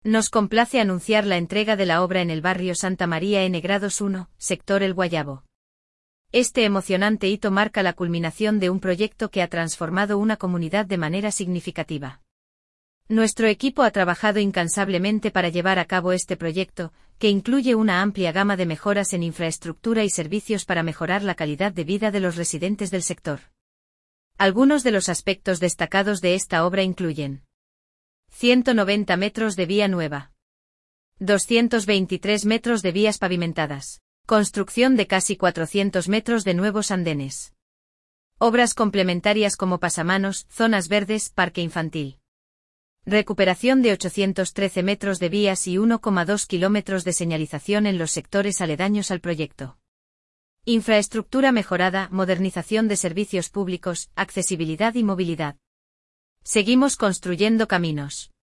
Nos complace anunciar la entrega de la obra en el barrio Santa María N Grados 1, sector El Guayabo. Este emocionante hito marca la culminación de un proyecto que ha transformado una comunidad de manera significativa. Nuestro equipo ha trabajado incansablemente para llevar a cabo este proyecto, que incluye una amplia gama de mejoras en infraestructura y servicios para mejorar la calidad de vida de los residentes del sector. Algunos de los aspectos destacados de esta obra incluyen 190 metros de vía nueva, 223 metros de vías pavimentadas, construcción de casi 400 metros de nuevos andenes. Obras complementarias como pasamanos, zonas verdes, parque infantil. Recuperación de 813 metros de vías y 1,2 kilómetros de señalización en los sectores aledaños al proyecto. Infraestructura mejorada, modernización de servicios públicos, accesibilidad y movilidad. Seguimos construyendo caminos.